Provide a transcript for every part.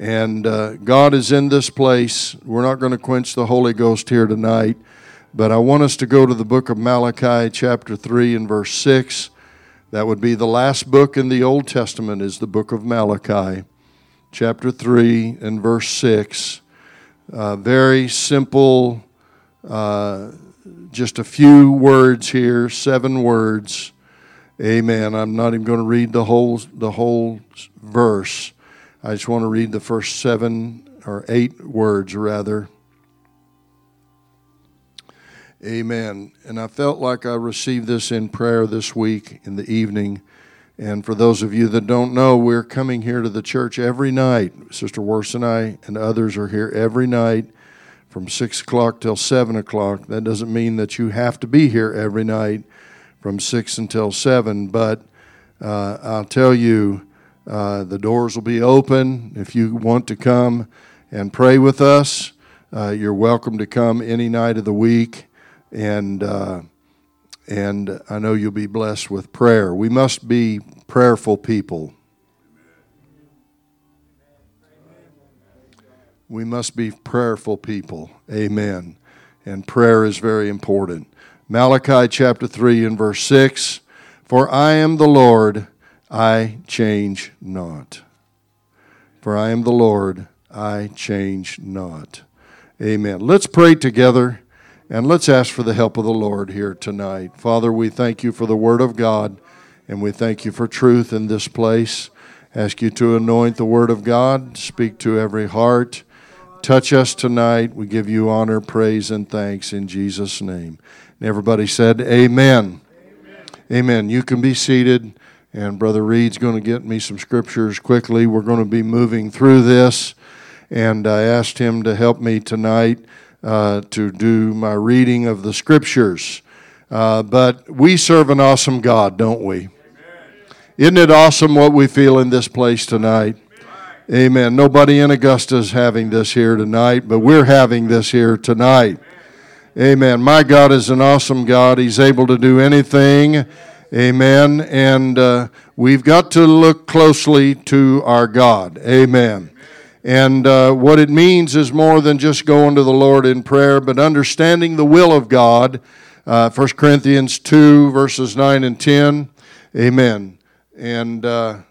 And God is in this place. We're not going to quench the Holy Ghost here tonight, but I want us to go to the book of Malachi, chapter 3 and verse 6. That would be the last book in the Old Testament, is the book of Malachi, chapter 3 and verse 6. Very simple, just a few words here, 7 words. Amen. I'm not even going to read the whole verse. I just want to read the first 7 or 8 words, rather. Amen. And I felt like I received this in prayer this week in the evening. And for those of you that don't know, we're coming here to the church every night. Sister Worse and I and others are here every night from 6 o'clock till 7 o'clock. That doesn't mean that you have to be here every night from 6 until 7. But I'll tell you, the doors will be open. If you want to come and pray with us, you're welcome to come any night of the week. And I know you'll be blessed with prayer. We must be prayerful people. We must be prayerful people. Amen. And prayer is very important. Malachi chapter 3 and verse 6, "For I am the Lord, I change not. For I am the Lord, I change not." Amen. Let's pray together. And let's ask for the help of the Lord here tonight. Father, we thank you for the Word of God, and we thank you for truth in this place. Ask you to anoint the Word of God, speak to every heart. Touch us tonight. We give you honor, praise, and thanks in Jesus' name. And everybody said, Amen. Amen. You can be seated, and Brother Reed's going to get me some scriptures quickly. We're going to be moving through this, and I asked him to help me tonight to do my reading of the scriptures. But we serve an awesome God, don't we? Amen. Isn't it awesome what we feel in this place tonight? Amen. Nobody in Augusta is having this here tonight, but we're having this here tonight. Amen. My God is an awesome God. He's able to do anything. Amen. And we've got to look closely to our God. Amen. And what it means is more than just going to the Lord in prayer, but understanding the will of God. 1 Corinthians 2, verses 9 and 10. Amen. And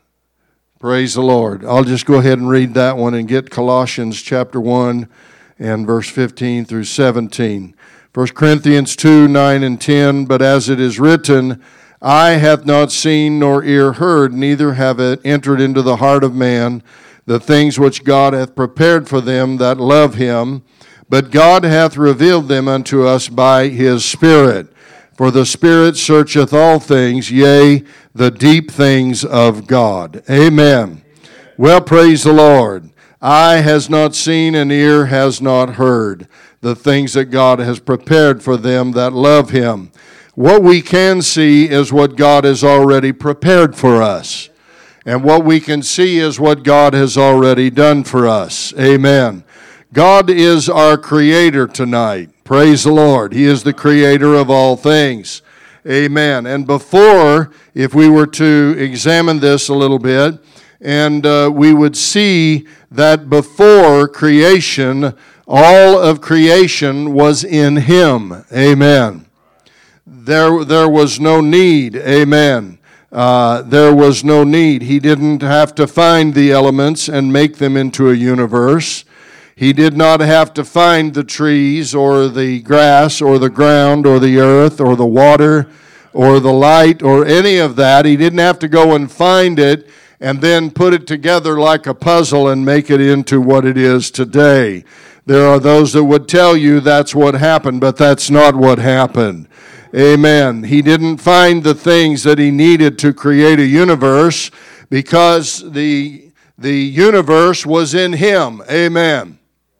praise the Lord. I'll just go ahead and read that one and get Colossians chapter 1 and verse 15 through 17. 1 Corinthians 2, 9 and 10. "But as it is written, eye hath not seen nor ear heard, neither have it entered into the heart of man, the things which God hath prepared for them that love him. But God hath revealed them unto us by his Spirit. For the Spirit searcheth all things, yea, the deep things of God." Amen. Well, praise the Lord. Eye has not seen and ear has not heard the things that God has prepared for them that love him. What we can see is what God has already prepared for us. And what we can see is what God has already done for us. Amen. God is our creator tonight. Praise the Lord. He is the creator of all things. Amen. And before, if we were to examine this a little bit, and we would see that before creation, all of creation was in him. Amen. There was no need. Amen. There was no need. He didn't have to find the elements and make them into a universe. He did not have to find the trees or the grass or the ground or the earth or the water or the light or any of that. He didn't have to go and find it and then put it together like a puzzle and make it into what it is today. There are those that would tell you that's what happened, but that's not what happened. Amen. He didn't find the things that he needed to create a universe because the universe was in him. Amen.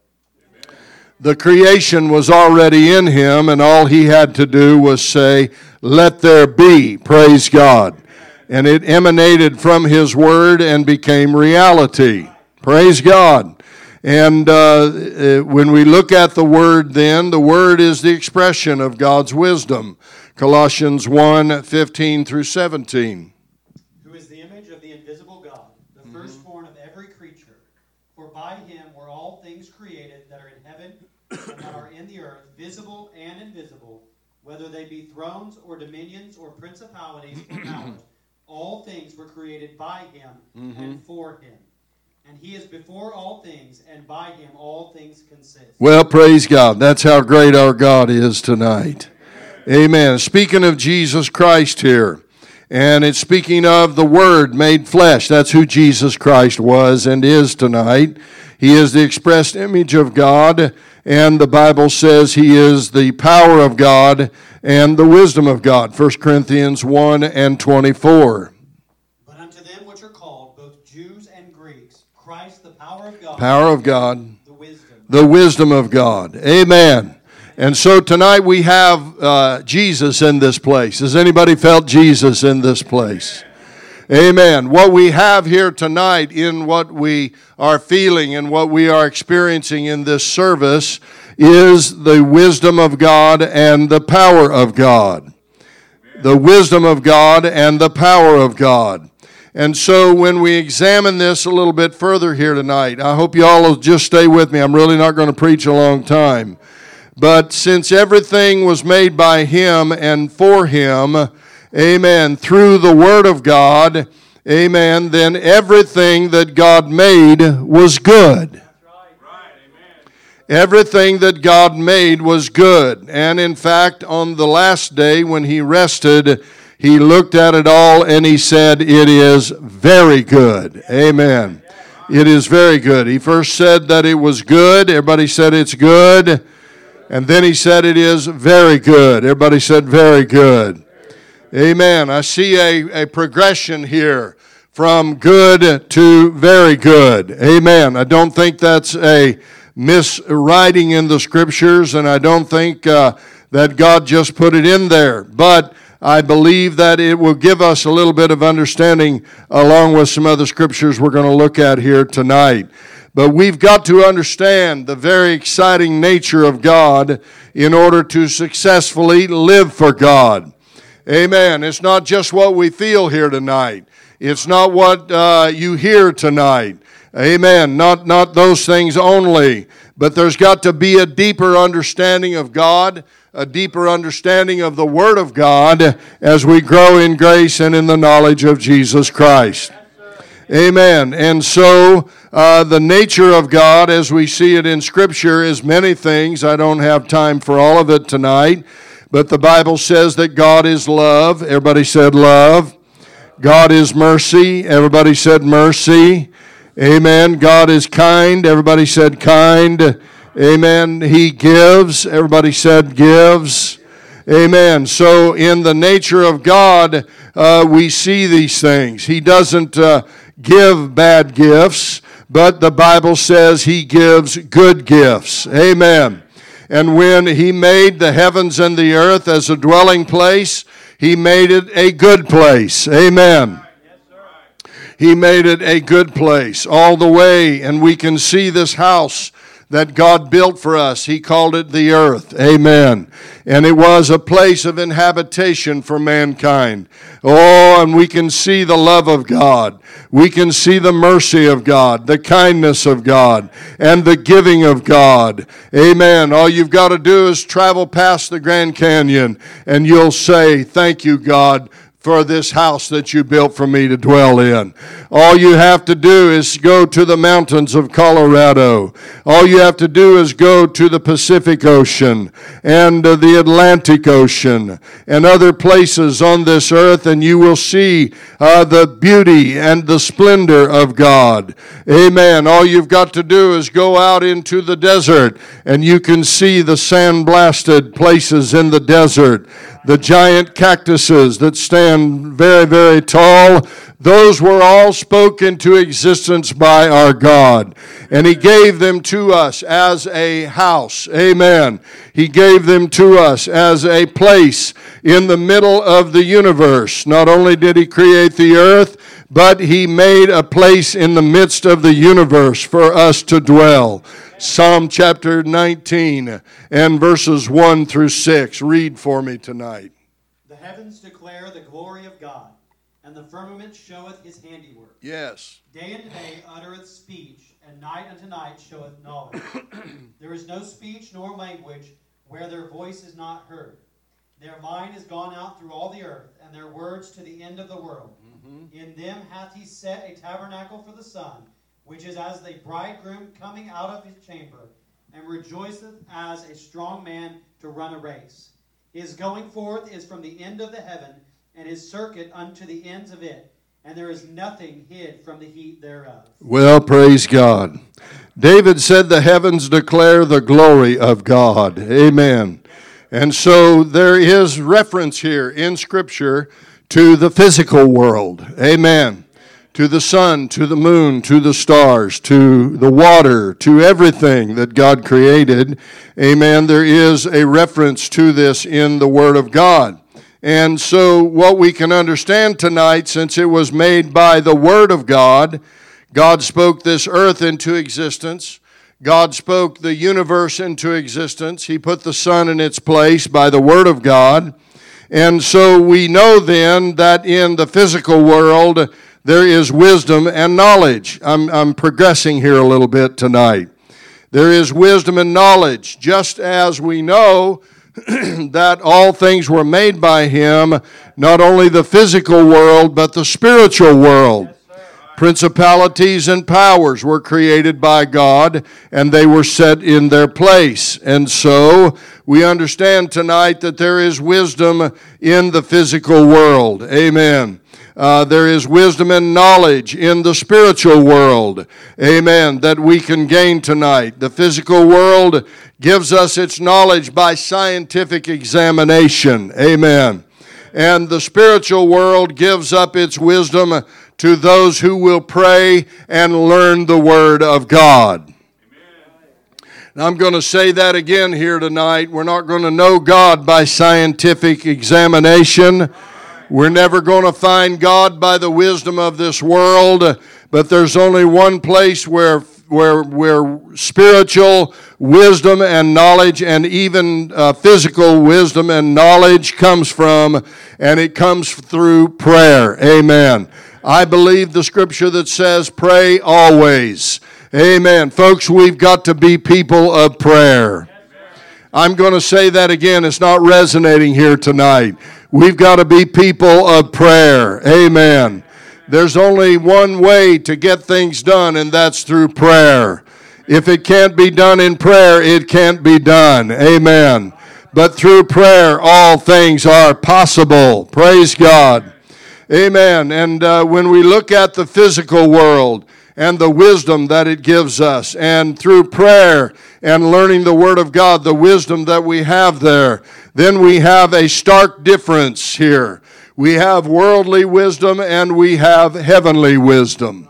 The creation was already in him, and all he had to do was say, "Let there be." Praise God. And it emanated from his word and became reality. Praise God. And when we look at the Word then, the Word is the expression of God's wisdom. Colossians 1, 15 through 17. Who is the image of the invisible God, the firstborn of every creature. For by him were all things created that are in heaven and that are in the earth, visible and invisible, whether they be thrones or dominions or principalities or powers. All things were created by him and for him. And he is before all things, and by him all things consist. Well, praise God. That's how great our God is tonight. Amen. Speaking of Jesus Christ here, and it's speaking of the Word made flesh. That's who Jesus Christ was and is tonight. He is the expressed image of God, and the Bible says he is the power of God and the wisdom of God. 1 Corinthians 1 and 24. But unto them which are called, both Jews and Greeks, Christ the power of God. Power of God. The wisdom. The wisdom of God. Amen. And so tonight we have Jesus in this place. Has anybody felt Jesus in this place? Amen. What we have here tonight in what we are feeling and what we are experiencing in this service is the wisdom of God and the power of God. The wisdom of God and the power of God. And so when we examine this a little bit further here tonight, I hope you all will just stay with me. I'm really not going to preach a long time. But since everything was made by him and for him, amen, through the Word of God, amen, then everything that God made was good. Everything that God made was good. And in fact, on the last day when he rested, he looked at it all and he said, it is very good. Amen. It is very good. He first said that it was good. Everybody said it's good. And then he said it is very good. Everybody said very good. Amen. I see a progression here from good to very good. Amen. I don't think that's a miswriting in the Scriptures, and I don't think that God just put it in there. But I believe that it will give us a little bit of understanding along with some other Scriptures we're going to look at here tonight. But we've got to understand the very exciting nature of God in order to successfully live for God. Amen. It's not just what we feel here tonight. It's not what you hear tonight. Amen. Not those things only. But there's got to be a deeper understanding of God, a deeper understanding of the Word of God as we grow in grace and in the knowledge of Jesus Christ. Amen. And so the nature of God as we see it in Scripture is many things. I don't have time for all of it tonight. But the Bible says that God is love. Everybody said love. God is mercy. Everybody said mercy. Amen. God is kind. Everybody said kind. Amen. He gives. Everybody said gives. Amen. So in the nature of God, we see these things. He doesn't give bad gifts, but the Bible says he gives good gifts. Amen. And when he made the heavens and the earth as a dwelling place, he made it a good place. Amen. He made it a good place all the way. And we can see this house that God built for us. He called it the earth. Amen. And it was a place of inhabitation for mankind. Oh, and we can see the love of God. We can see the mercy of God, the kindness of God, and the giving of God. Amen. All you've got to do is travel past the Grand Canyon, and you'll say, thank you, God, for this house that you built for me to dwell in. All you have to do is go to the mountains of Colorado. All you have to do is go to the Pacific Ocean and the Atlantic Ocean and other places on this earth, and you will see the beauty and the splendor of God. Amen. All you've got to do is go out into the desert, and you can see the sand-blasted places in the desert. The giant cactuses that stand very, very tall, those were all spoken to existence by our God. And he gave them to us as a house. Amen. He gave them to us as a place in the middle of the universe. Not only did he create the earth, but he made a place in the midst of the universe for us to dwell. Psalm chapter 19 and verses 1 through 6. Read for me tonight. The heavens declare the glory of God, and the firmament showeth his handiwork. Yes. Day and day uttereth speech, and night unto night showeth knowledge. There is no speech nor language where their voice is not heard. Their line is gone out through all the earth, and their words to the end of the world. In them hath he set a tabernacle for the sun, which is as the bridegroom coming out of his chamber, and rejoiceth as a strong man to run a race. His going forth is from the end of the heaven, and his circuit unto the ends of it, and there is nothing hid from the heat thereof. Well, praise God. David said the heavens declare the glory of God. Amen. And so there is reference here in Scripture to the physical world. Amen. To the sun, to the moon, to the stars, to the water, to everything that God created. Amen. There is a reference to this in the Word of God. And so what we can understand tonight, since it was made by the Word of God, God spoke this earth into existence. God spoke the universe into existence. He put the sun in its place by the Word of God. And so we know then that in the physical world there is wisdom and knowledge. I'm progressing here a little bit tonight. There is wisdom and knowledge, just as we know that all things were made by Him, not only the physical world, but the spiritual world. Principalities and powers were created by God, and they were set in their place. And so we understand tonight that there is wisdom in the physical world. Amen. There is wisdom and knowledge in the spiritual world. Amen. That we can gain tonight. The physical world gives us its knowledge by scientific examination. Amen. And the spiritual world gives up its wisdom to those who will pray and learn the Word of God. And I'm going to say that again here tonight. We're not going to know God by scientific examination. We're never going to find God by the wisdom of this world. But there's only one place where spiritual wisdom and knowledge and even physical wisdom and knowledge comes from, and it comes through prayer. Amen. I believe the scripture that says, pray always. Amen. Folks, we've got to be people of prayer. I'm going to say that again. It's not resonating here tonight. We've got to be people of prayer. Amen. There's only one way to get things done, and that's through prayer. If it can't be done in prayer, it can't be done. Amen. But through prayer, all things are possible. Praise God. Amen. And when we look at the physical world and the wisdom that it gives us, and through prayer and learning the Word of God, the wisdom that we have there, then we have a stark difference here. We have worldly wisdom and we have heavenly wisdom.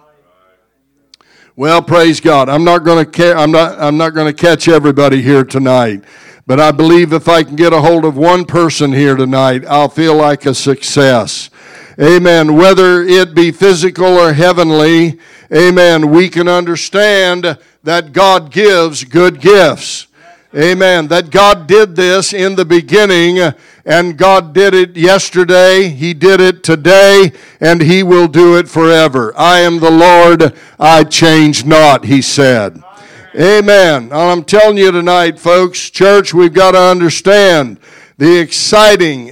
Well, praise God. I'm not going to catch everybody here tonight, but I believe if I can get a hold of one person here tonight, I'll feel like a success. Amen. Whether it be physical or heavenly, amen, we can understand that God gives good gifts. Amen. That God did this in the beginning, and God did it yesterday, He did it today, and He will do it forever. I am the Lord, I change not, He said. Amen. I'm telling you tonight, folks, church, we've got to understand the exciting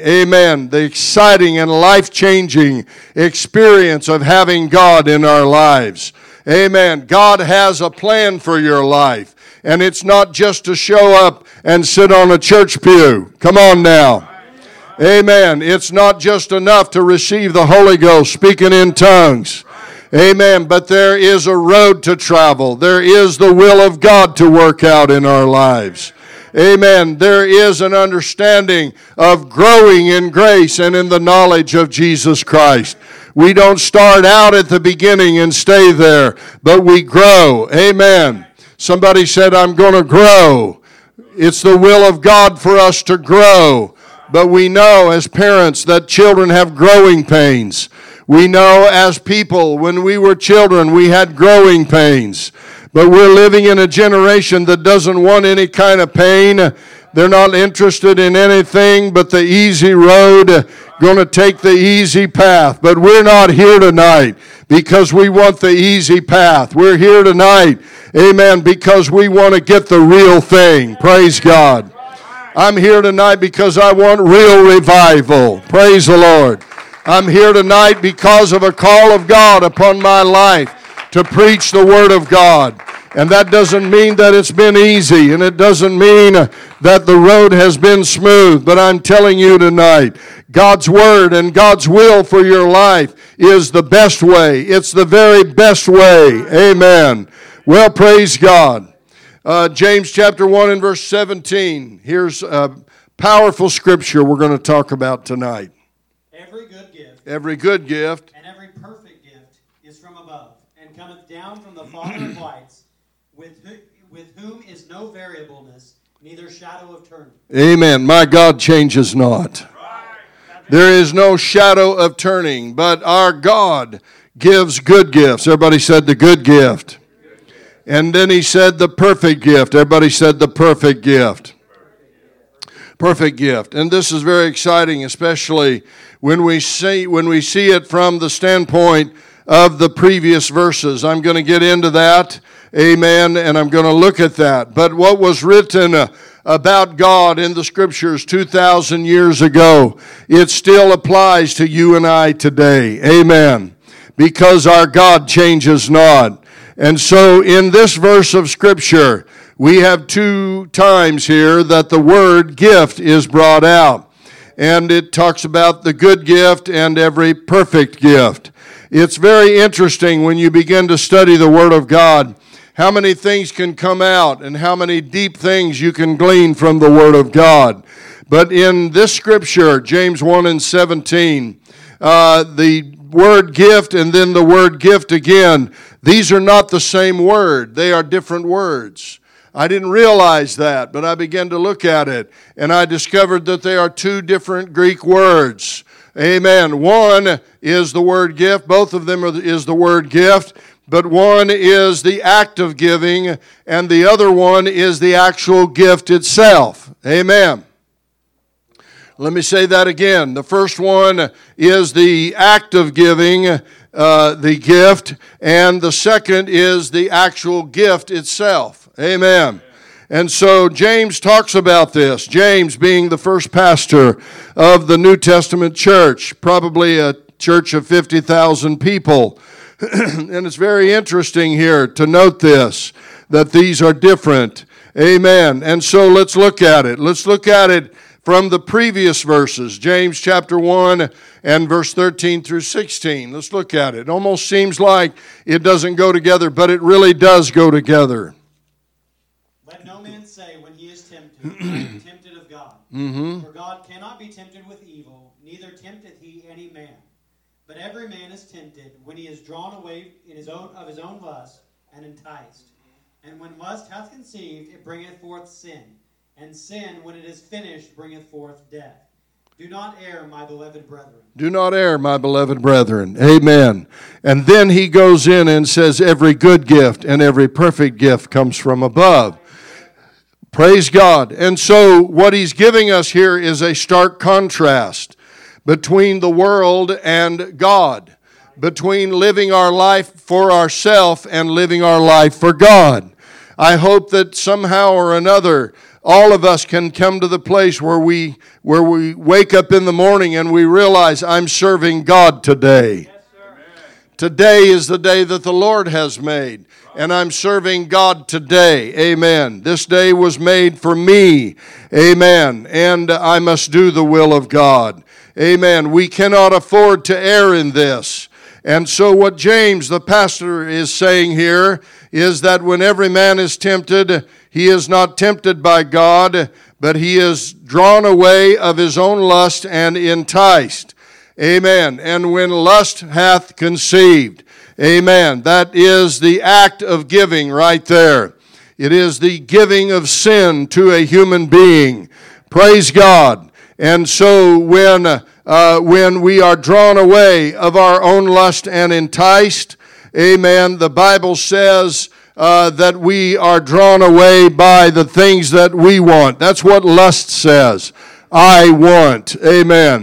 and life-changing experience of having God in our lives. Amen. God has a plan for your life. And it's not just to show up and sit on a church pew. Come on now. Amen. It's not just enough to receive the Holy Ghost speaking in tongues. Amen. But there is a road to travel. There is the will of God to work out in our lives. Amen. There is an understanding of growing in grace and in the knowledge of Jesus Christ. We don't start out at the beginning and stay there, but we grow. Amen. Somebody said, I'm going to grow. It's the will of God for us to grow. But we know as parents that children have growing pains. We know as people, when we were children, we had growing pains. But we're living in a generation that doesn't want any kind of pain. They're not interested in anything but the easy road. going to take the easy path. But we're not here tonight because we want the easy path. We're here tonight, amen, because we want to get the real thing. Praise God. I'm here tonight because I want real revival. Praise the Lord. I'm here tonight because of a call of God upon my life to preach the Word of God. And that doesn't mean that it's been easy, and it doesn't mean that the road has been smooth. But I'm telling you tonight, God's Word and God's will for your life is the best way. It's the very best way. Amen. Well, praise God. James chapter 1 and verse 17. Here's a powerful scripture we're going to talk about tonight. Every good gift and every perfect gift is from above, and cometh down from the Father of lights, with whom is no variableness, neither shadow of turning. Amen. My God changes not. There is no shadow of turning, but our God gives good gifts. Everybody said the good gift. And then he said the perfect gift. Everybody said the perfect gift. Perfect gift. And this is very exciting, especially when we see it from the standpoint of the previous verses. I'm going to get into that. Amen. And I'm going to look at that. But what was written about God in the Scriptures 2,000 years ago, it still applies to you and I today. Amen. Because our God changes not. And so in this verse of Scripture, we have two times here that the word gift is brought out. And it talks about the good gift and every perfect gift. It's very interesting when you begin to study the Word of God, how many things can come out and how many deep things you can glean from the Word of God. But in this Scripture, James 1 and 17, the word gift and then the word gift again, these are not the same word. They are different words. I didn't realize that, but I began to look at it, and I discovered that they are two different Greek words. Amen. One is the word gift. Both of them is the word gift, but one is the act of giving, and the other one is the actual gift itself. Amen. Let me say that again. The first one is the act of giving, the gift, and the second is the actual gift itself. Amen. And so James talks about this. James being the first pastor of the New Testament church, probably a church of 50,000 people. And it's very interesting here to note this, that these are different. Amen. And so let's look at it. Let's look at it from the previous verses, James chapter 1 and verse 13 through 16. Let's look at it. It almost seems like it doesn't go together, but it really does go together. Let no man say when he is tempted, I am tempted of God. For God cannot be tempted with evil, neither tempteth he any man. But every man is tempted when he is drawn away of his own lust and enticed. And when lust hath conceived, it bringeth forth sin. And sin, when it is finished, bringeth forth death. Do not err, my beloved brethren. Do not err, my beloved brethren. Amen. And then he goes in and says, every good gift and every perfect gift comes from above. Praise God. And so what he's giving us here is a stark contrast between the world and God, between living our life for ourselves and living our life for God. I hope that somehow or another all of us can come to the place where we wake up in the morning and we realize I'm serving God today. Yes, sir. Today is the day that the Lord has made, and I'm serving God today. Amen. This day was made for me. Amen. And I must do the will of God. Amen. We cannot afford to err in this. And so what James, the pastor, is saying here is that when every man is tempted, he is not tempted by God, but he is drawn away of his own lust and enticed. Amen. And when lust hath conceived. Amen. That is the act of giving right there. It is the giving of sin to a human being. Praise God. And so when we are drawn away of our own lust and enticed, amen, the Bible says that we are drawn away by the things that we want. That's what lust says. I want. Amen.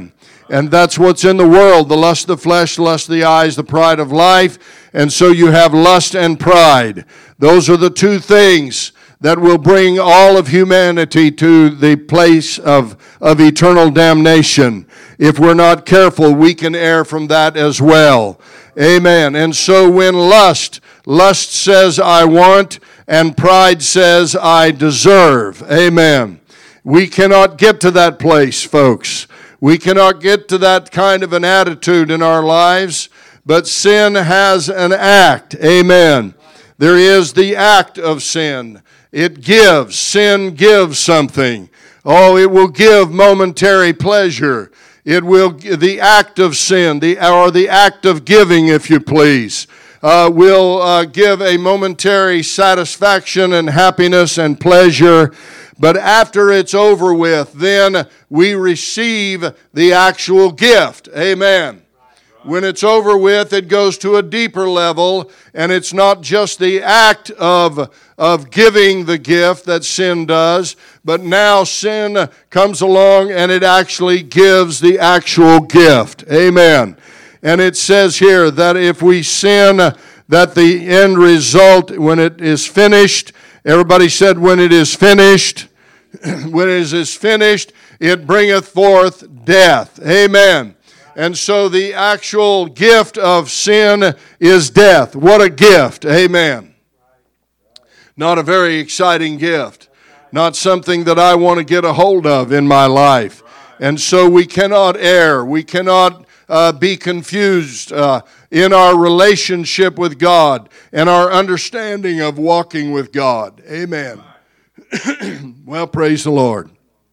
And that's what's in the world, the lust of the flesh, the lust of the eyes, the pride of life. And so you have lust and pride. Those are the two things that will bring all of humanity to the place of eternal damnation. If we're not careful, we can err from that as well. Amen. And so when lust says, I want, and pride says, I deserve. Amen. We cannot get to that place, folks. We cannot get to that kind of an attitude in our lives, but sin has an act. Amen. There is the act of sin. It gives. Sin gives something. Oh, it will give momentary pleasure. It will, the act of sin, or the act of giving, if you please, will give a momentary satisfaction and happiness and pleasure. But after it's over with, then we receive the actual gift. Amen. When it's over with, it goes to a deeper level, and it's not just the act of giving the gift that sin does, but now sin comes along and it actually gives the actual gift. Amen. And it says here that if we sin, that the end result, when it is finished, everybody said when it is finished, when it is finished, it bringeth forth death. Amen. And so the actual gift of sin is death. What a gift. Amen. Not a very exciting gift. Not something that I want to get a hold of in my life. And so we cannot err. We cannot be confused in our relationship with God and our understanding of walking with God. Amen. Well, praise the Lord.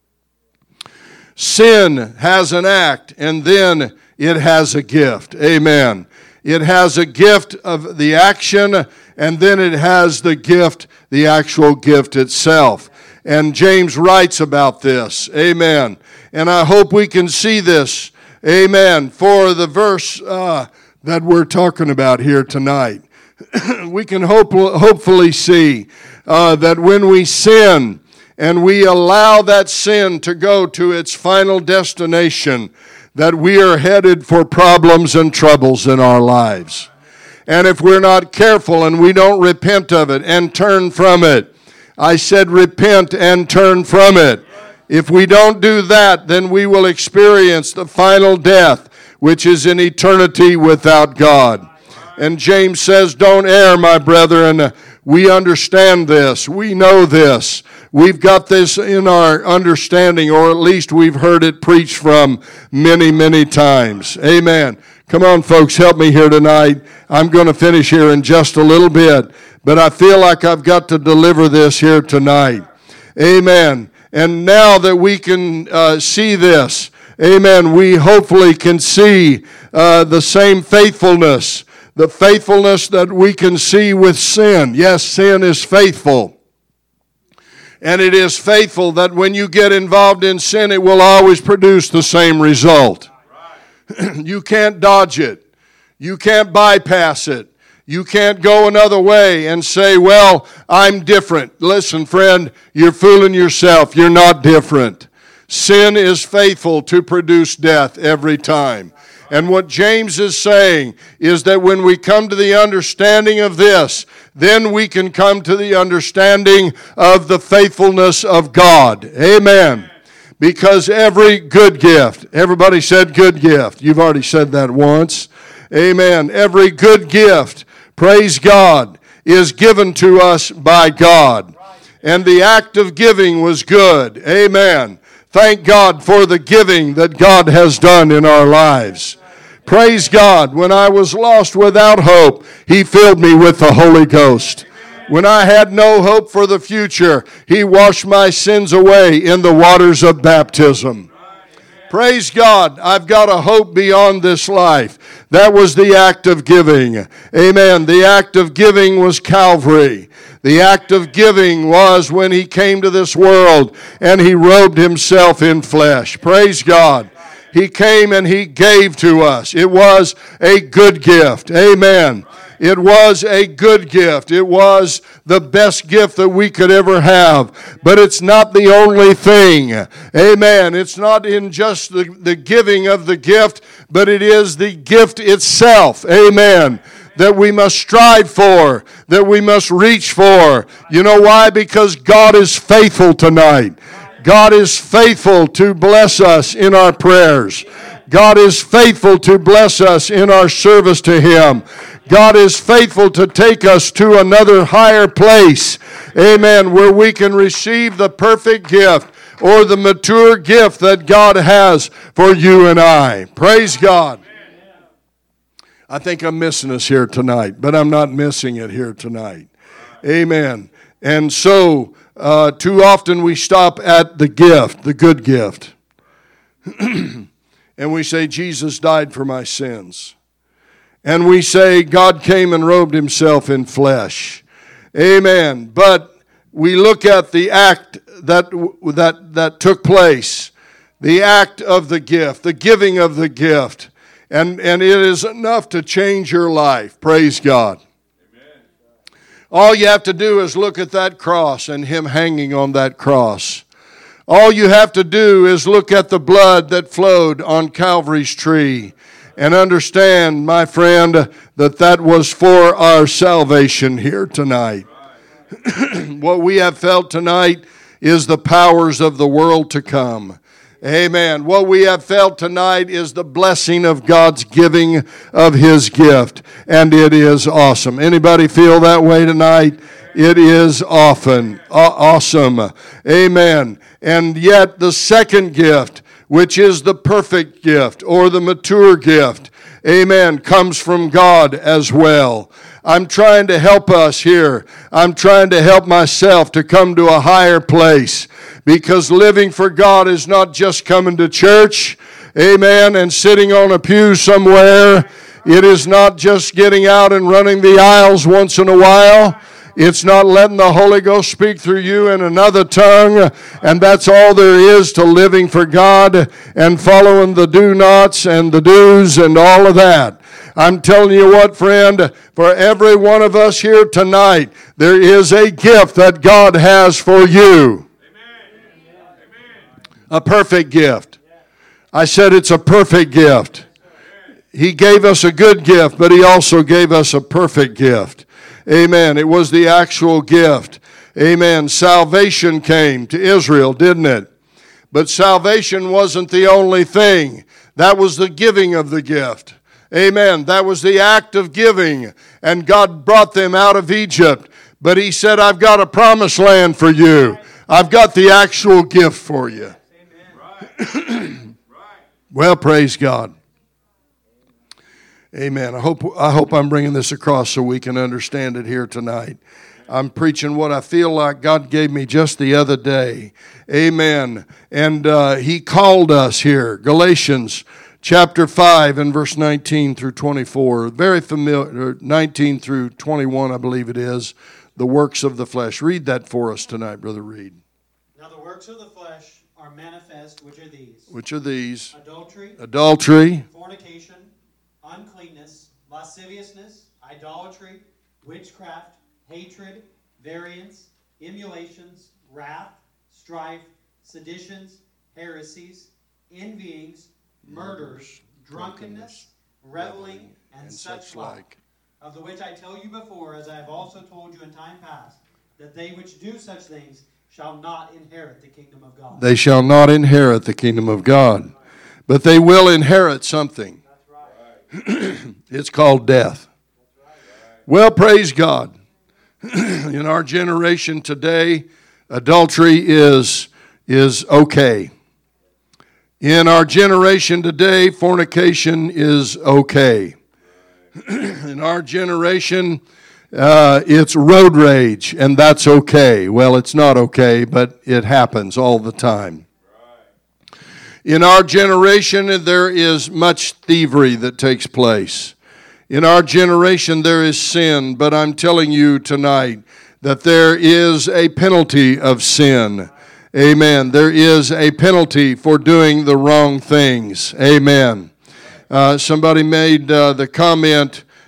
Sin has an act, and then it has a gift. Amen. It has a gift of the action, and then it has the gift, the actual gift itself. And James writes about this. Amen. And I hope we can see this. Amen. For the verse that we're talking about here tonight. We can hopefully see that when we sin, and we allow that sin to go to its final destination, that we are headed for problems and troubles in our lives. And if we're not careful and we don't repent of it and turn from it, I said repent and turn from it. If we don't do that, then we will experience the final death, which is in eternity without God. And James says, don't err, my brethren. We understand this. We know this. We've got this in our understanding, or at least we've heard it preached from many, many times. Amen. Come on, folks, help me here tonight. I'm going to finish here in just a little bit, but I feel like I've got to deliver this here tonight. Amen. And now that we can see this, amen, we hopefully can see the same faithfulness, the faithfulness that we can see with sin. Yes, sin is faithful. And it is faithful that when you get involved in sin, it will always produce the same result. You can't dodge it. You can't bypass it. You can't go another way and say, well, I'm different. Listen, friend, you're fooling yourself. You're not different. Sin is faithful to produce death every time. And what James is saying is that when we come to the understanding of this, then we can come to the understanding of the faithfulness of God. Amen. Because every good gift, everybody said good gift. You've already said that once. Amen. Every good gift, praise God, is given to us by God. And the act of giving was good. Amen. Thank God for the giving that God has done in our lives. Praise God. When I was lost without hope, He filled me with the Holy Ghost. When I had no hope for the future, He washed my sins away in the waters of baptism. Praise God. I've got a hope beyond this life. That was the act of giving. Amen. The act of giving was Calvary. The act of giving was when He came to this world and He robed Himself in flesh. Praise God. He came and He gave to us. It was a good gift. Amen. It was a good gift. It was the best gift that we could ever have. But it's not the only thing. Amen. It's not in just the giving of the gift, but it is the gift itself. Amen. That we must strive for, that we must reach for. You know why? Because God is faithful tonight. God is faithful to bless us in our prayers. God is faithful to bless us in our service to Him. God is faithful to take us to another higher place. Amen. Where we can receive the perfect gift or the mature gift that God has for you and I. Praise God. I think I'm missing us here tonight, but I'm not missing it here tonight. Amen. And so, too often we stop at the gift, the good gift. And we say, Jesus died for my sins. And we say, God came and robed Himself in flesh. Amen. But we look at the act that took place, the act of the gift, the giving of the gift. And it is enough to change your life. Praise God. Amen. All you have to do is look at that cross and Him hanging on that cross. All you have to do is look at the blood that flowed on Calvary's tree and understand, my friend, that was for our salvation here tonight. What we have felt tonight is the powers of the world to come. Amen. What we have felt tonight is the blessing of God's giving of His gift. And it is awesome. Anybody feel that way tonight? It is awesome. Amen. And yet the second gift, which is the perfect gift or the mature gift, amen, comes from God as well. I'm trying to help us here. I'm trying to help myself to come to a higher place. Because living for God is not just coming to church, amen, and sitting on a pew somewhere. It is not just getting out and running the aisles once in a while. It's not letting the Holy Ghost speak through you in another tongue. And that's all there is to living for God and following the do-nots and the do's and all of that. I'm telling you what, friend, for every one of us here tonight, there is a gift that God has for you. A perfect gift. I said it's a perfect gift. He gave us a good gift, but He also gave us a perfect gift. Amen. It was the actual gift. Amen. Salvation came to Israel, didn't it? But salvation wasn't the only thing. That was the giving of the gift. Amen. That was the act of giving. And God brought them out of Egypt. But He said, I've got a promised land for you. I've got the actual gift for you. Well, praise God. Amen. I hope I'm bringing this across so we can understand it here tonight. I'm preaching what I feel like God gave me just the other day. Amen. And He called us here. Galatians chapter 5 and verse 19 through 24. Very familiar, 19 through 21, I believe it is. The works of the flesh. Read that for us tonight, Brother Reed. Now the works of the flesh are manifest, which are these. Which are these? Adultery. Fornication. Uncleanness. Lasciviousness. Idolatry. Witchcraft. Hatred. Variance. Emulations. Wrath. Strife. Seditions. Heresies. Envyings. Murders. Drunkenness. Reveling. And such like. Of the which I tell you before, as I have also told you in time past, that they which do such things shall not inherit the kingdom of God. They shall not inherit the kingdom of God. But they will inherit something. That's right. It's called death. That's right. Well, praise God. In our generation today, adultery is okay. In our generation today, fornication is okay. In our generation, it's road rage, and that's okay. Well, it's not okay, but it happens all the time. In our generation, there is much thievery that takes place. In our generation, there is sin, but I'm telling you tonight that there is a penalty of sin. Amen. There is a penalty for doing the wrong things. Amen. Somebody made the comment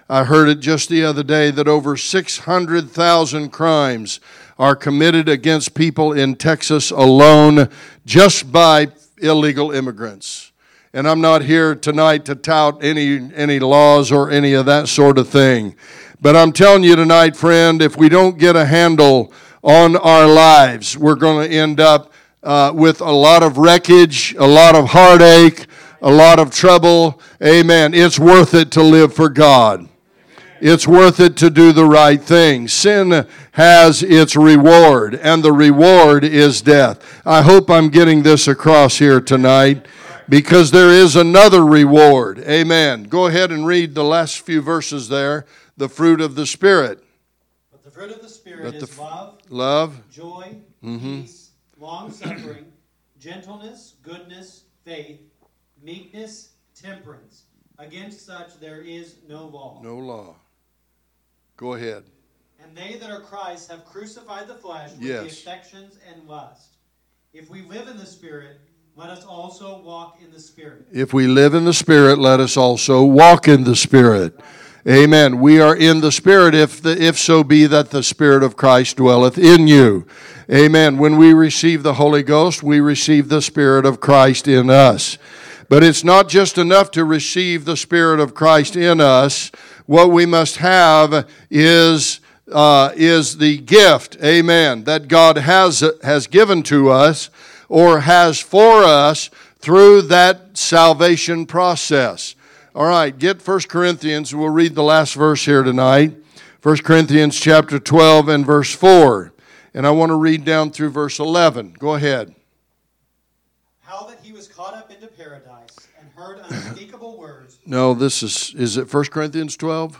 I heard it just the other day that over 600,000 crimes are committed against people in Texas alone just by illegal immigrants. And I'm not here tonight to tout any laws or any of that sort of thing. But I'm telling you tonight, friend, if we don't get a handle on our lives, we're going to end up with a lot of wreckage, a lot of heartache, a lot of trouble. Amen. It's worth it to live for God. It's worth it to do the right thing. Sin has its reward, and the reward is death. I hope I'm getting this across here tonight, because there is another reward. Amen. Go ahead and read the last few verses there. The fruit of the Spirit. But the fruit of the Spirit is love, joy, peace, long-suffering, gentleness, goodness, faith, meekness, temperance. Against such there is no law. No law. Go ahead. And they that are Christ have crucified the flesh with the affections and lust. If we live in the Spirit, let us also walk in the Spirit. If we live in the Spirit, let us also walk in the Spirit. Amen. We are in the Spirit if so be that the Spirit of Christ dwelleth in you. Amen. When we receive the Holy Ghost, we receive the Spirit of Christ in us. But it's not just enough to receive the Spirit of Christ in us. What we must have is the gift, amen, that God has given to us or has for us through that salvation process. All right, get 1 Corinthians. We'll read the last verse here tonight. 1 Corinthians chapter 12 and verse 4. And I want to read down through verse 11. Go ahead. How that he was caught up into paradise and heard unspeakable words. No, this is it 1 Corinthians 12?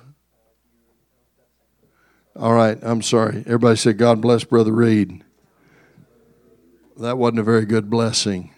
All right, I'm sorry. Everybody say, God bless Brother Reed. That wasn't a very good blessing.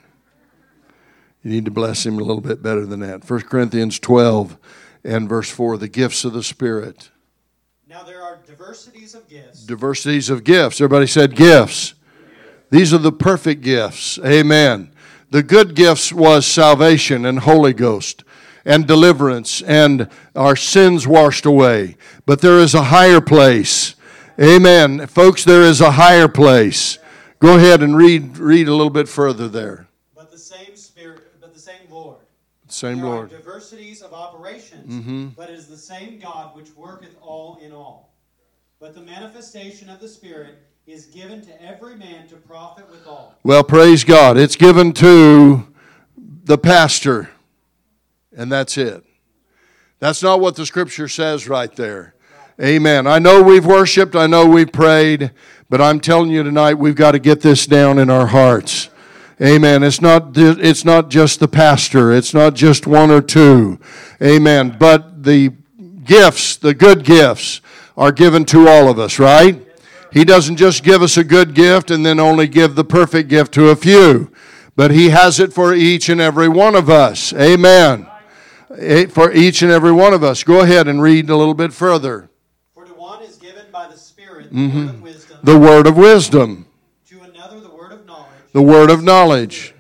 You need to bless him a little bit better than that. 1 Corinthians 12 and verse 4, the gifts of the Spirit. Now there are diversities of gifts. Diversities of gifts. Everybody said gifts. These are the perfect gifts. Amen. The good gifts was salvation and Holy Ghost and deliverance and our sins washed away. But there is a higher place. Amen. Folks, there is a higher place. Go ahead and read a little bit further there. But the same Spirit, but the same Lord. Same there Lord. Are diversities of operations, but it is the same God which worketh all in all. But the manifestation of the Spirit is given to every man to profit withal. Well, praise God. It's given to the pastor, and that's it. That's not what the Scripture says right there. Amen. I know we've worshiped, I know we've prayed, but I'm telling you tonight we've got to get this down in our hearts. Amen. It's not just the pastor. It's not just one or two. Amen. But the gifts, the good gifts, are given to all of us, right? He doesn't just give us a good gift and then only give the perfect gift to a few. But He has it for each and every one of us. Amen. For each and every one of us. Go ahead and read a little bit further. For to one is given by the Spirit the word of wisdom. The word of wisdom. To another the word of knowledge. The word of knowledge.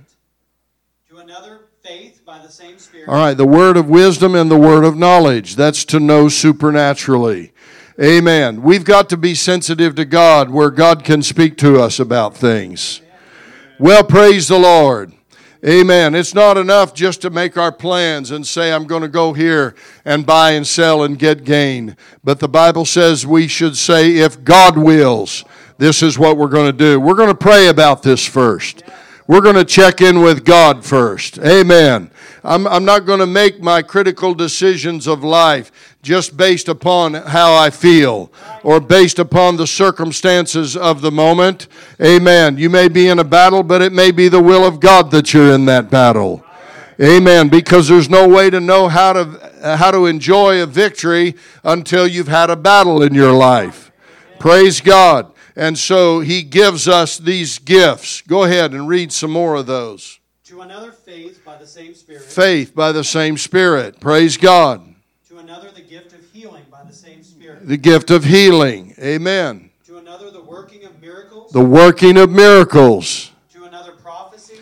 To another faith by the same Spirit. All right, the word of wisdom and the word of knowledge. That's to know supernaturally. Amen. We've got to be sensitive to God where God can speak to us about things. Well, praise the Lord. Amen. It's not enough just to make our plans and say, I'm going to go here and buy and sell and get gain. But the Bible says we should say, if God wills, this is what we're going to do. We're going to pray about this first. We're going to check in with God first. Amen. I'm not going to make my critical decisions of life just based upon how I feel or based upon the circumstances of the moment. Amen. You may be in a battle, but it may be the will of God that you're in that battle. Amen. Because there's no way to know how to enjoy a victory until you've had a battle in your life. Praise God. And so He gives us these gifts. Go ahead and read some more of those. To another faith by the same Spirit. Faith by the same Spirit. Praise God. To another the gift of healing by the same Spirit. The gift of healing. Amen. To another the working of miracles. The working of miracles. To another prophecy.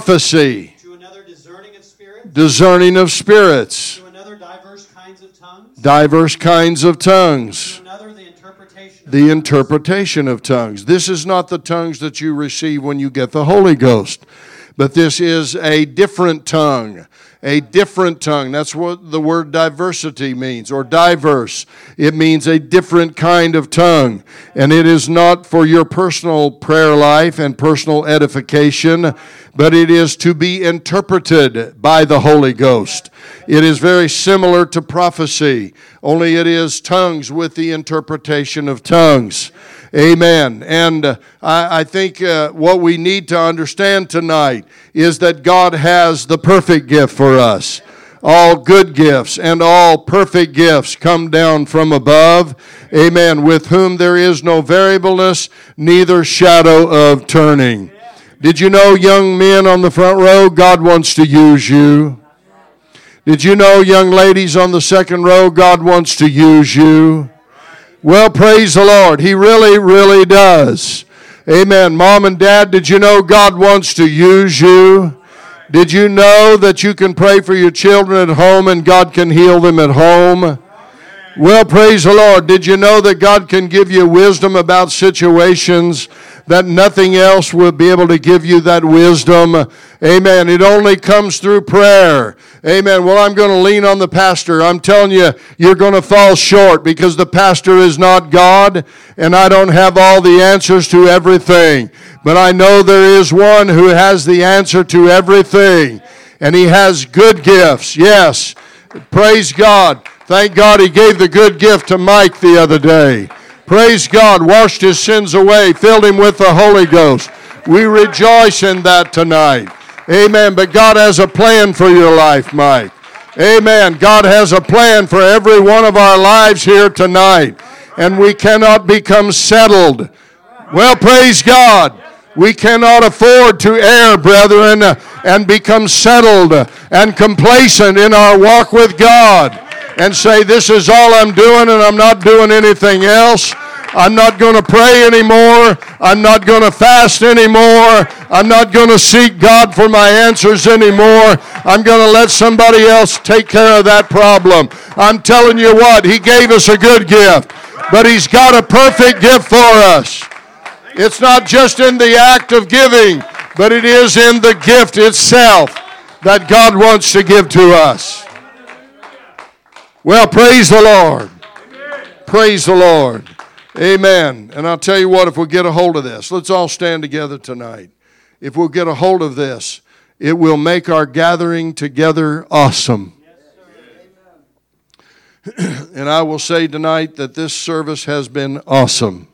Prophecy. To another discerning of spirits. Discerning of spirits. To another diverse kinds of tongues. Diverse kinds of tongues. To another, the interpretation. The interpretation of tongues. This is not the tongues that you receive when you get the Holy Ghost, but this is a different tongue. A different tongue. That's what the word diversity means, or diverse. It means a different kind of tongue. And it is not for your personal prayer life and personal edification, but it is to be interpreted by the Holy Ghost. It is very similar to prophecy, only it is tongues with the interpretation of tongues. Amen. And I think what we need to understand tonight is that God has the perfect gift for us. All good gifts and all perfect gifts come down from above. Amen. With whom there is no variableness, neither shadow of turning. Did you know, young men on the front row, God wants to use you? Did you know, young ladies on the second row, God wants to use you? Well, praise the Lord. He really, really does. Amen. Mom and Dad, did you know God wants to use you? Did you know that you can pray for your children at home and God can heal them at home? Well, praise the Lord. Did you know that God can give you wisdom about situations that nothing else will be able to give you that wisdom? Amen. It only comes through prayer. Amen. Well, I'm going to lean on the pastor. I'm telling you, you're going to fall short because the pastor is not God, and I don't have all the answers to everything. But I know there is one who has the answer to everything, and he has good gifts. Yes. Praise God. Thank God he gave the good gift to Mike the other day. Praise God, washed his sins away, filled him with the Holy Ghost. We rejoice in that tonight. Amen. But God has a plan for your life, Mike. Amen. God has a plan for every one of our lives here tonight. And we cannot become settled. Well, praise God. We cannot afford to err, brethren, and become settled and complacent in our walk with God. And say, this is all I'm doing and I'm not doing anything else. I'm not going to pray anymore. I'm not going to fast anymore. I'm not going to seek God for my answers anymore. I'm going to let somebody else take care of that problem. I'm telling you what, he gave us a good gift, but he's got a perfect gift for us. It's not just in the act of giving, but it is in the gift itself that God wants to give to us. Well, praise the Lord. Praise the Lord. Amen. And I'll tell you what, if we'll get a hold of this, let's all stand together tonight. If we'll get a hold of this, it will make our gathering together awesome. And I will say tonight that this service has been awesome.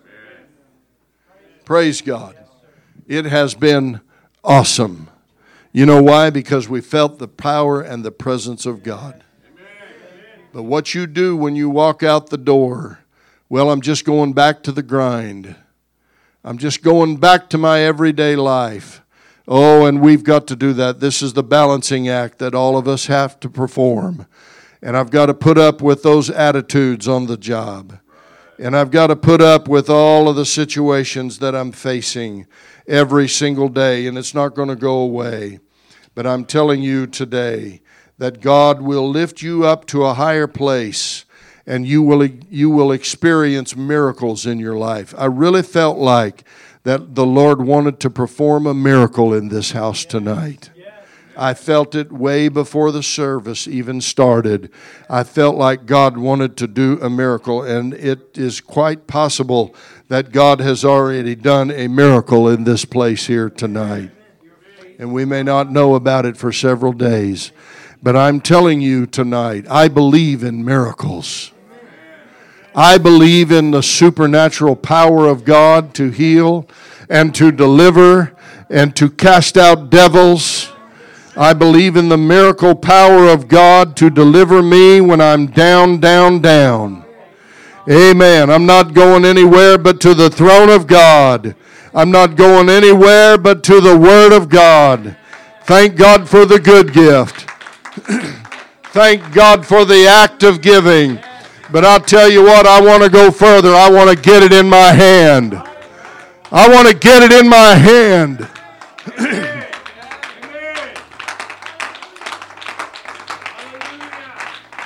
Praise God. It has been awesome. You know why? Because we felt the power and the presence of God. But what you do when you walk out the door, well, I'm just going back to the grind. I'm just going back to my everyday life. Oh, and we've got to do that. This is the balancing act that all of us have to perform. And I've got to put up with those attitudes on the job. And I've got to put up with all of the situations that I'm facing every single day. And it's not going to go away. But I'm telling you today that God will lift you up to a higher place and you will experience miracles in your life. I really felt like that the Lord wanted to perform a miracle in this house tonight. I felt it way before the service even started. I felt like God wanted to do a miracle, and it is quite possible that God has already done a miracle in this place here tonight. And we may not know about it for several days. But I'm telling you tonight, I believe in miracles. I believe in the supernatural power of God to heal and to deliver and to cast out devils. I believe in the miracle power of God to deliver me when I'm down, down, down. Amen. I'm not going anywhere but to the throne of God. I'm not going anywhere but to the Word of God. Thank God for the good gift. Thank God for the act of giving. But I'll tell you what, I want to go further. I want to get it in my hand. I want to get it in my hand.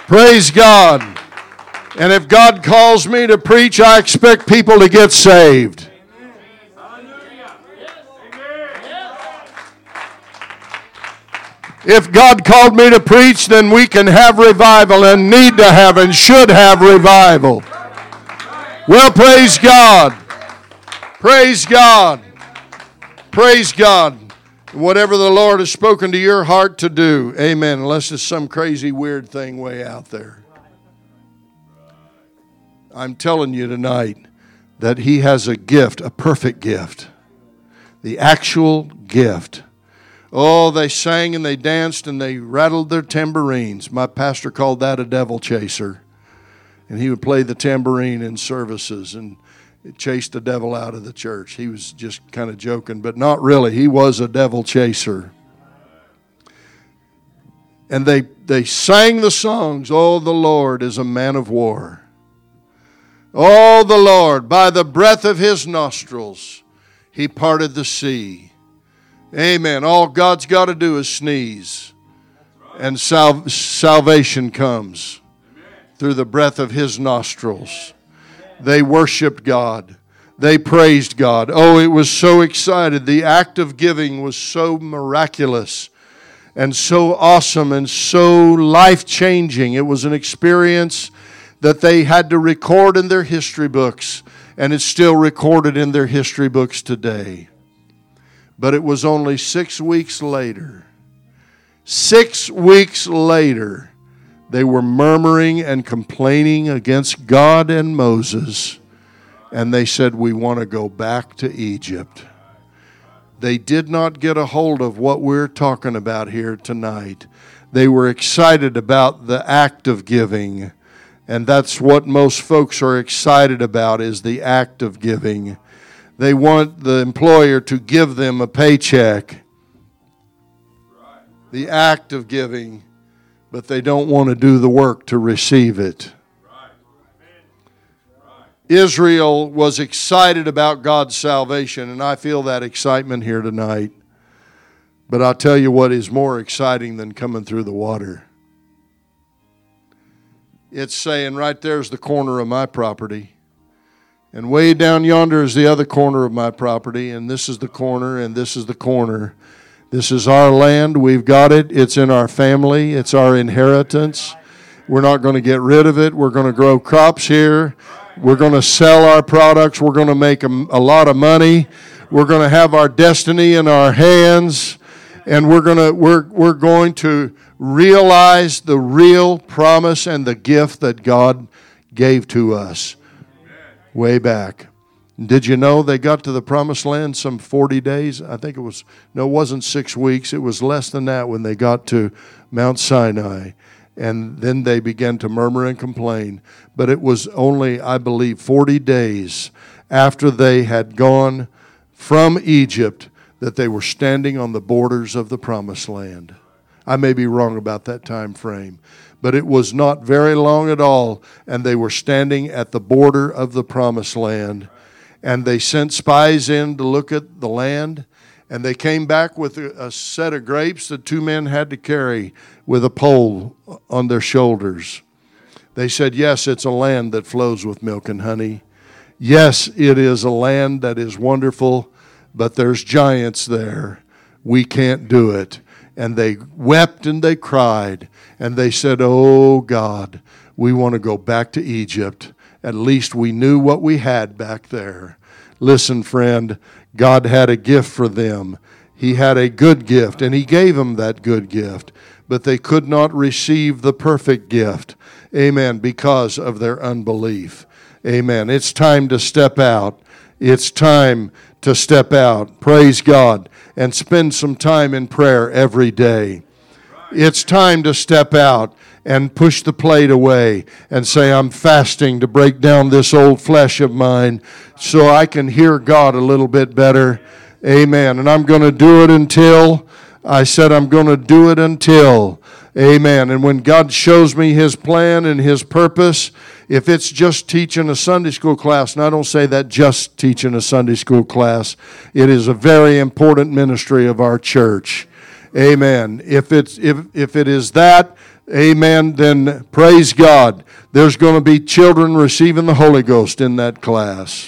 Praise God. And if God calls me to preach, I expect people to get saved. If God called me to preach, then we can have revival and need to have and should have revival. Well, praise God. Praise God. Praise God. Whatever the Lord has spoken to your heart to do, amen, unless it's some crazy weird thing way out there. I'm telling you tonight that He has a gift, a perfect gift, the actual gift. Oh, they sang and they danced and they rattled their tambourines. My pastor called that a devil chaser. And he would play the tambourine in services and it chased the devil out of the church. He was just kind of joking, but not really. He was a devil chaser. And they sang the songs, "Oh, the Lord is a man of war. Oh, the Lord, by the breath of His nostrils, He parted the sea." Amen. All God's got to do is sneeze, and salvation comes through the breath of His nostrils. They worshiped God. They praised God. Oh, it was so excited. The act of giving was so miraculous and so awesome and so life-changing. It was an experience that they had to record in their history books, and it's still recorded in their history books today. But it was only 6 weeks later. 6 weeks later, they were murmuring and complaining against God and Moses, and they said, "We want to go back to Egypt." They did not get a hold of what we're talking about here tonight. They were excited about the act of giving. And that's what most folks are excited about, is the act of giving. They want the employer to give them a paycheck. The act of giving, but they don't want to do the work to receive it. Israel was excited about God's salvation, and I feel that excitement here tonight. But I'll tell you what is more exciting than coming through the water. It's saying, right there's the corner of my property. And way down yonder is the other corner of my property. And this is the corner, and this is the corner. This is our land. We've got it. It's in our family. It's our inheritance. We're not going to get rid of it. We're going to grow crops here. We're going to sell our products. We're going to make a lot of money. We're going to have our destiny in our hands. And we're going to realize the real promise and the gift that God gave to us way back. Did you know they got to the promised land some 40 days? I think it wasn't 6 weeks. It was less than that when they got to Mount Sinai. And then they began to murmur and complain. But it was only, I believe, 40 days after they had gone from Egypt that they were standing on the borders of the promised land. I may be wrong about that time frame, but it was not very long at all, and they were standing at the border of the promised land. And they sent spies in to look at the land, and they came back with a set of grapes that 2 men had to carry with a pole on their shoulders. They said, "Yes, it's a land that flows with milk and honey. Yes, it is a land that is wonderful, but there's giants there. We can't do it." And they wept and they cried. And they said, "Oh God, we want to go back to Egypt. At least we knew what we had back there." Listen, friend, God had a gift for them. He had a good gift, and He gave them that good gift. But they could not receive the perfect gift. Amen, because of their unbelief. Amen. It's time to step out. It's time to step out. Praise God. And spend some time in prayer every day. It's time to step out and push the plate away and say, "I'm fasting to break down this old flesh of mine so I can hear God a little bit better." Amen. And I'm going to do it until, amen. And when God shows me His plan and His purpose, if it's just teaching a Sunday school class, and I don't say that just teaching a Sunday school class, it is a very important ministry of our church. Amen. If it is that, amen, then praise God. There's going to be children receiving the Holy Ghost in that class.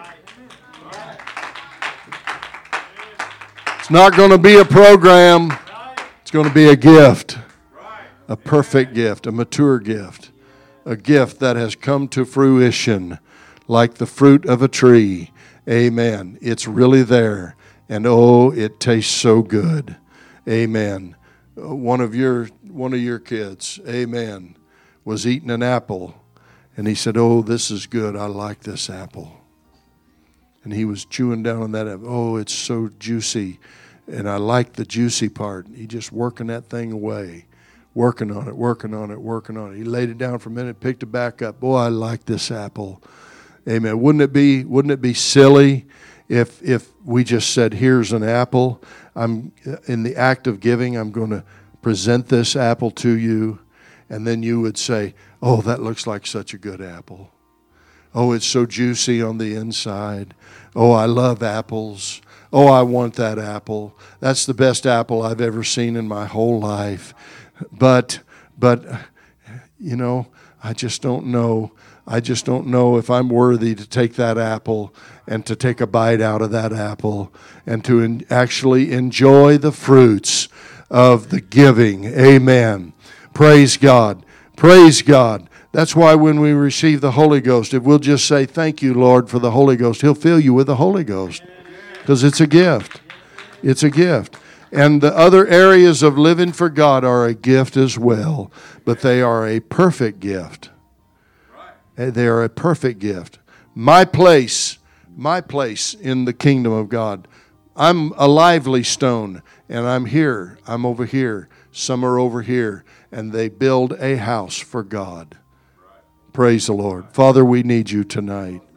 It's not going to be a program. It's going to be a gift. A perfect gift, a mature gift. A gift that has come to fruition like the fruit of a tree. Amen. It's really there. And oh, it tastes so good. Amen. One of your kids, amen, was eating an apple. And he said, oh, this is good. I like this apple. And he was chewing down on that apple. Oh, it's so juicy. And I like the juicy part. He just working that thing away. Working on it. He laid it down for a minute, picked it back up. Boy, I like this apple. Amen. Wouldn't it be silly if we just said, here's an apple. I'm in the act of giving, I'm going to present this apple to you. And then you would say, oh, that looks like such a good apple. Oh, it's so juicy on the inside. Oh, I love apples. Oh, I want that apple. That's the best apple I've ever seen in my whole life. But you know, I just don't know. I just don't know if I'm worthy to take that apple and to take a bite out of that apple and to actually enjoy the fruits of the giving. Amen. Praise God. Praise God. That's why when we receive the Holy Ghost, if we'll just say, thank you, Lord, for the Holy Ghost, He'll fill you with the Holy Ghost because it's a gift. It's a gift. And the other areas of living for God are a gift as well, but they are a perfect gift. They are a perfect gift. My place in the kingdom of God. I'm a lively stone, and I'm here. I'm over here. Some are over here, and they build a house for God. Praise the Lord. Father, we need you tonight.